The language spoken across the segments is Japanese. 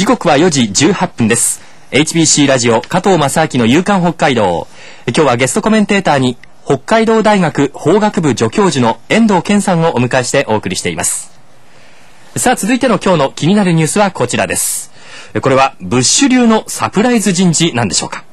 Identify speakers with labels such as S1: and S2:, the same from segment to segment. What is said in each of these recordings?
S1: 時刻は4時18分です。 HBC ラジオ加藤正明の夕刊北海道。今日はゲストコメンテーターに北海道大学法学部助教授の遠藤健さんをお迎えしてお送りしています。さあ、続いての今日の気になるニュースはこちらです。これはブッシュ流のサプライズ人事なんでしょうか。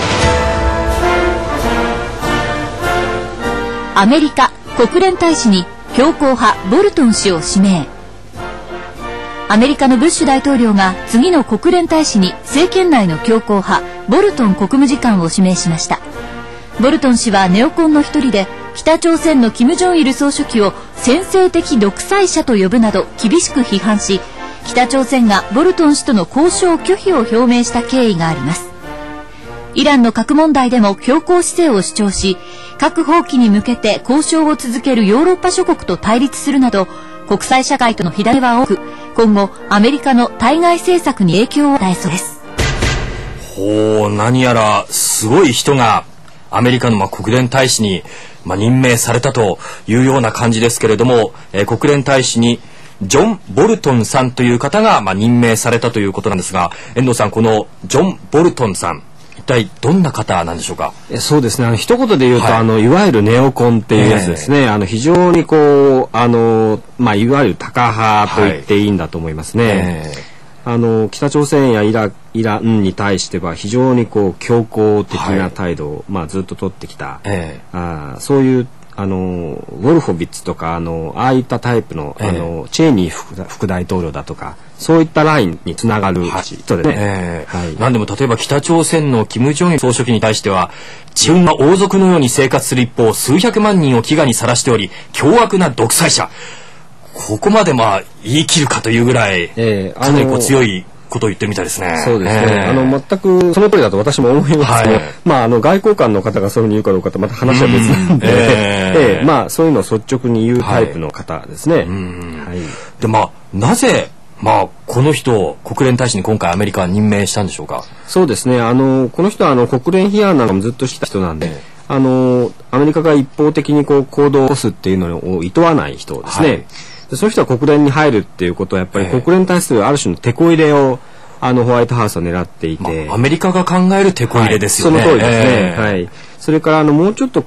S2: アメリカ国連大使に強硬派ボルトン氏を指名。アメリカのブッシュ大統領が次の国連大使に政権内の強硬派ボルトン国務次官を指名しました。ボルトン氏はネオコンの一人で、北朝鮮の金正日総書記を専制的独裁者と呼ぶなど厳しく批判し、北朝鮮がボルトン氏との交渉拒否を表明した経緯があります。イランの核問題でも強硬姿勢を主張し、核放棄に向けて交渉を続けるヨーロッパ諸国と対立するなど、国際社会との火種は多く、今後アメリカの対外政策に影響を与えそうです。
S1: ほう、何やらすごい人がアメリカの国連大使に任命されたというような感じですけれども、国連大使にジョン・ボルトンさんという方が任命されたということなんですが、遠藤さん、このジョン・ボルトンさん、一体どんな方なんでしょうか。
S3: そうですね、一言で言うと、いわゆるネオコンっていうやつですね。非常にいわゆるタカ派と言っていいんだと思いますね。北朝鮮やイランに対しては非常に強硬的な態度を、ずっと取ってきた、そういうウォルフォビッツとかああいったタイプの、チェイニー副大統領だとか、そういったラインにつながる人でね。
S1: 何でも例えば北朝鮮の金正日総書記に対しては、自分が王族のように生活する一方、数百万人を飢餓にさらしており、凶悪な独裁者、ここまで言い切るかというぐらい、かなり強いことを言ってるみたいですね。
S3: そうですね。全くその通りだと私も思いますけど、外交官の方がそういうふうに言うかどうかとまた話は別なんで、そういうのを率直に言うタイプの方ですね。
S1: で、なぜこの人を国連大使に今回アメリカは任命したんでしょうか。
S3: そうですね。この人は国連批判なんかもずっとした人なんで、アメリカが一方的に行動を起こすっていうのを厭わない人ですね。そういう人は国連に入るっていうことはやっぱり国連に対するある種のテこ入れをホワイトハウスは狙っていて、
S1: アメリカが考えるテこ入れですよね。
S3: その通りですね。それからもうちょっと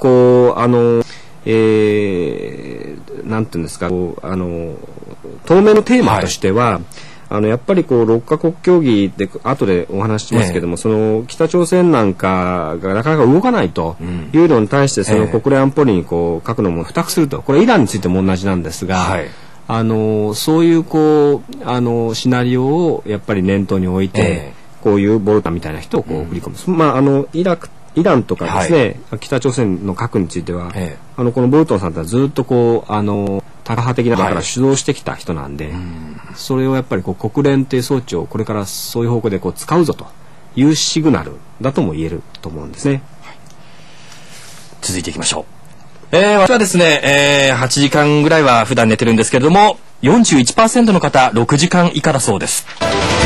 S3: なんていうんですか、当面のテーマとしては、やっぱり6カ国協議で後でお話ししますけども、その北朝鮮なんかがなかなか動かないというのに対して、その国連安保理に書くのも付託すると、これイランについても同じなんですが、そういうシナリオをやっぱり念頭に置いて、こういうボルタンみたいな人を送り込む。イランとかですね、北朝鮮の核については、このボルトンさんってずっとタカ派的なだから主導してきた人なんで、それをやっぱり国連っていう装置をこれからそういう方向で使うぞというシグナルだとも言えると思うんですね。
S1: 続いていきましょう。私はですね、8時間ぐらいは普段寝てるんですけれども、 41% の方6時間以下だそうです。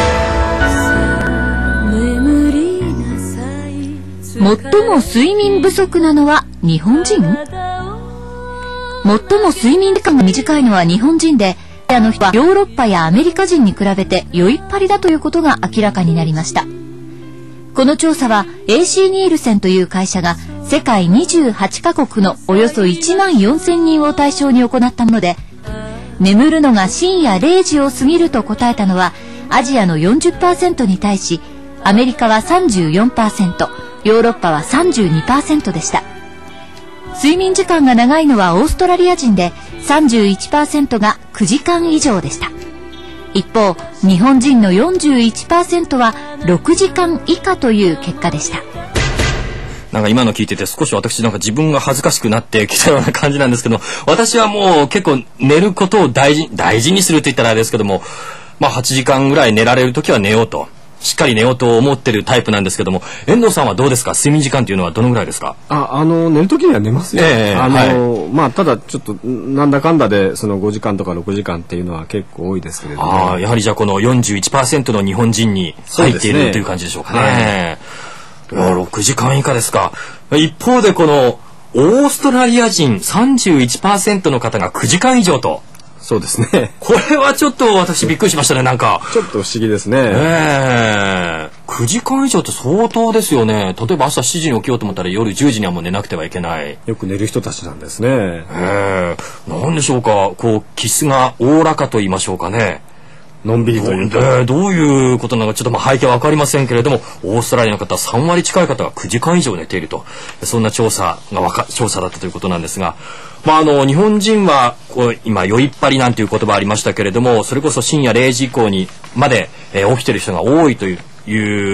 S2: 最も睡眠不足なのは日本人？最も睡眠時間が短いのは日本人で、ヨーロッパやアメリカ人に比べて酔いっぱりだということが明らかになりました。この調査は AC ニールセンという会社が世界28カ国のおよそ1万4000人を対象に行ったもので、眠るのが深夜0時を過ぎると答えたのはアジアの 40% に対し、アメリカは 34%、ヨーロッパは 32% でした。睡眠時間が長いのはオーストラリア人で 31% が9時間以上でした。一方、日本人の 41% は6時間以下という結果でした。
S1: 今の聞いてて少し私自分が恥ずかしくなってきたような感じなんですけど、私はもう結構寝ることを大事にすると言ったらあれですけども、8時間ぐらい寝られるときは寝ようと、しっかり寝ようと思ってるタイプなんですけども、遠藤さんはどうですか。睡眠時間というのはどのぐらいですか。
S3: 寝るときには寝ますよ。ただちょっとなんだかんだでその5時間とか6時間っていうのは結構多いですけれども、
S1: やはりじゃあこの 41% の日本人に入っているという感じでしょうかね。6時間以下ですか。一方でこのオーストラリア人 31% の方が9時間以上と。
S3: そうですね。
S1: これはちょっと私びっくりしましたね。なんか
S3: ちょっと不思議ですね。
S1: 9時間以上って相当ですよね。例えば朝7時に起きようと思ったら夜10時にはもう寝なくてはいけない。
S3: よく寝る人たちなんですね。
S1: なんでしょうか、こう気質がおおらかと言いましょうかね。
S3: のんびりというか、
S1: どういうことなのかちょっと背景は分かりませんけれども、オーストラリアの方3割近い方が9時間以上寝ていると、そんな調査だったということなんですが、日本人はこう今酔いっぱりなんていう言葉ありましたけれども、それこそ深夜0時以降にまで、起きている人が多いという、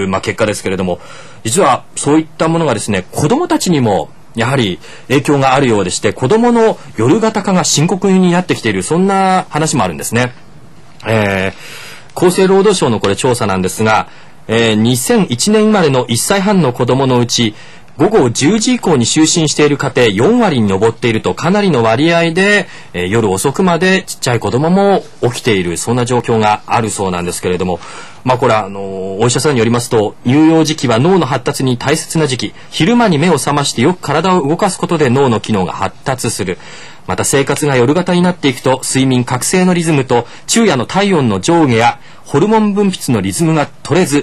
S1: 結果ですけれども、実はそういったものがですね、子どもたちにもやはり影響があるようでして、子どもの夜型化が深刻になってきている、そんな話もあるんですね。厚生労働省のこれ調査なんですが、2001年生まれの1歳半の子どものうち午後10時以降に就寝している家庭4割に上っていると、かなりの割合で、夜遅くまでちっちゃい子どもも起きている、そんな状況があるそうなんですけれども、これはお医者さんによりますと、乳幼児期は脳の発達に大切な時期、昼間に目を覚ましてよく体を動かすことで脳の機能が発達する。また生活が夜型になっていくと、睡眠覚醒のリズムと昼夜の体温の上下やホルモン分泌のリズムが取れず、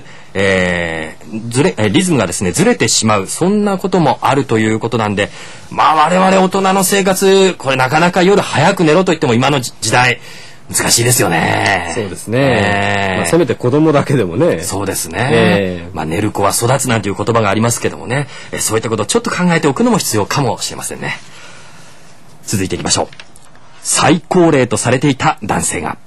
S1: リズムがですねずれてしまう、そんなこともあるということなんで、我々大人の生活、これなかなか夜早く寝ろと言っても今の時代難しいですよね。
S3: そうですね。せめて子供だけでもね。
S1: そうですね。寝る子は育つなんていう言葉がありますけどもね、そういったことをちょっと考えておくのも必要かもしれませんね。続いていきましょう。最高齢とされていた男性が。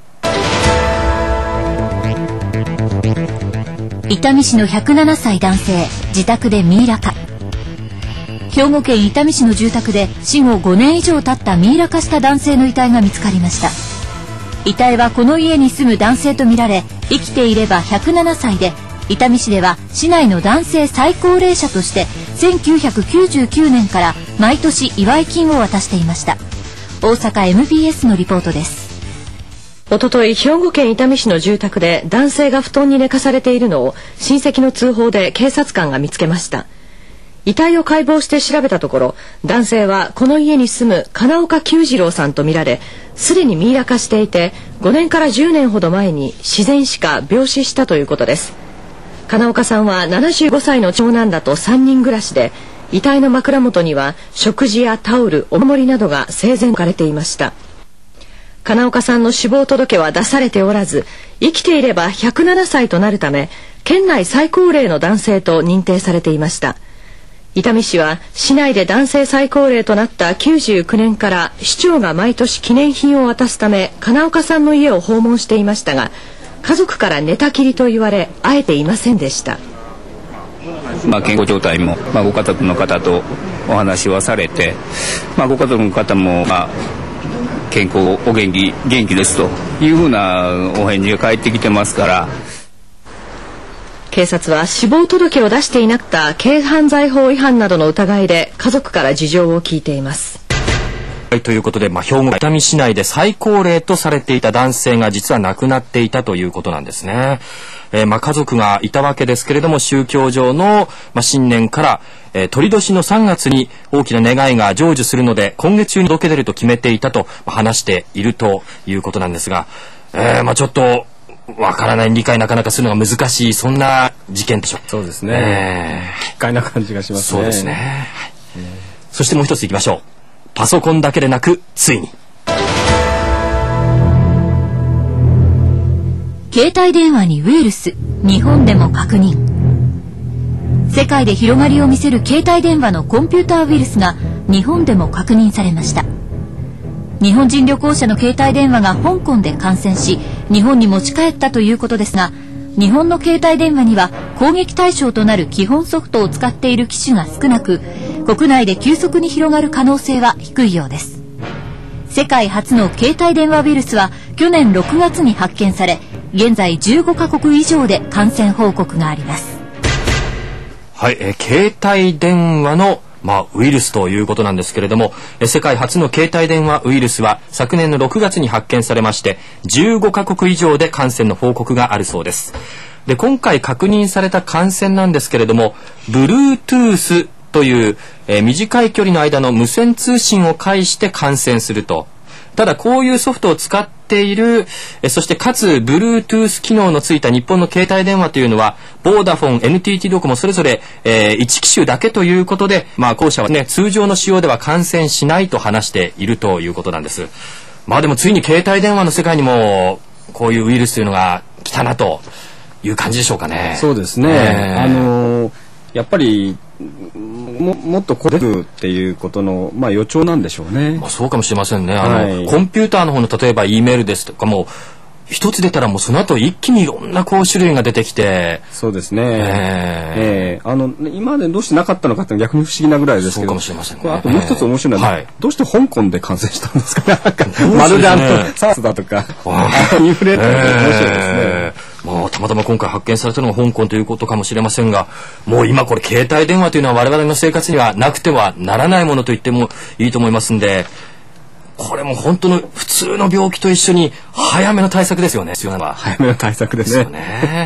S2: 伊丹市の107歳男性、自宅でミイラ化。兵庫県伊丹市の住宅で死後5年以上経ったミイラ化した男性の遺体が見つかりました。遺体はこの家に住む男性とみられ、生きていれば107歳で、伊丹市では市内の男性最高齢者として1999年から毎年祝い金を渡していました。大阪 MBS のリポートです。
S4: おととい、兵庫県伊丹市の住宅で男性が布団に寝かされているのを親戚の通報で警察官が見つけました。遺体を解剖して調べたところ、男性はこの家に住む金岡久次郎さんとみられ、すでにミイラ化していて、5年から10年ほど前に自然死か病死したということです。金岡さんは75歳の長男らと3人暮らしで、遺体の枕元には食事やタオル、お守りなどが整然置かれていました。金岡さんの死亡届は出されておらず、生きていれば107歳となるため、県内最高齢の男性と認定されていました。伊丹市は市内で男性最高齢となった99年から市長が毎年記念品を渡すため金岡さんの家を訪問していましたが、家族から寝たきりと言われ会えていませんでした。
S5: 健康状態も、ご家族の方とお話はされて、ご家族の方も、健康お元気ですというふうなお返事が返ってきてますから、
S4: 警察は死亡届を出していなかった軽犯罪法違反などの疑いで家族から事情を聞いています。
S1: ということで、兵庫県伊丹市内で最高齢とされていた男性が実は亡くなっていたということなんですね。家族がいたわけですけれども、宗教上の、新年から、鳥年の3月に大きな願いが成就するので今月中に届け出ると決めていたと話しているということなんですが、ちょっとわからない、理解なかなかするのが難しい、そんな事件でしょう。
S3: そうですね。奇怪な感じがしますね。
S1: そうですね。はい。そしてもう一ついきましょう。パソコンだけでなく、ついに
S2: 携帯電話にウイルス、日本でも確認。世界で広がりを見せる携帯電話のコンピューターウイルスが日本でも確認されました。日本人旅行者の携帯電話が香港で感染し、日本に持ち帰ったということですが、日本の携帯電話には攻撃対象となる基本ソフトを使っている機種が少なく、国内で急速に広がる可能性は低いようです。世界初の携帯電話ウイルスは去年6月に発見され、現在15カ国以上で感染報告があります。
S1: はい、携帯電話のウイルスということなんですけれども、世界初の携帯電話ウイルスは昨年の6月に発見されまして、15カ国以上で感染の報告があるそうです。で、今回確認された感染なんですけれども、Bluetooth という、短い距離の間の無線通信を介して感染すると。 ただこういうソフトを使っている、そしてかつ Bluetooth 機能のついた日本の携帯電話というのはボーダフォン、NTT ドコモそれぞれ、1機種だけということで、後者はね通常の使用では感染しないと話しているということなんです。でもついに携帯電話の世界にもこういうウイルスというのが来たなという感じでしょうかね。
S3: そうですね、やっぱりもっとこれるっていうことの、予兆なんでしょうね。
S1: そうかもしれませんね。
S3: はい
S1: コンピューターの方の例えば E メールですとかも一つ出たらもうその後一気にいろんなこう種類が出てきて。
S3: そうですね、今までどうしてなかったのかって逆に不思議なぐらいですけど、
S1: そうかもしれませんね。
S3: あともう一つ面白いのは、
S1: はい、
S3: どうして香港で感染したんですかね。まるでSARS だとかインフルエンザとか面白いですね。
S1: たまたま今回発見されたのが香港ということかもしれませんが、もう今これ携帯電話というのは我々の生活にはなくてはならないものと言ってもいいと思いますんで、これも本当の普通の病気と一緒に早めの対策ですよね。
S3: 早めの対策ですね。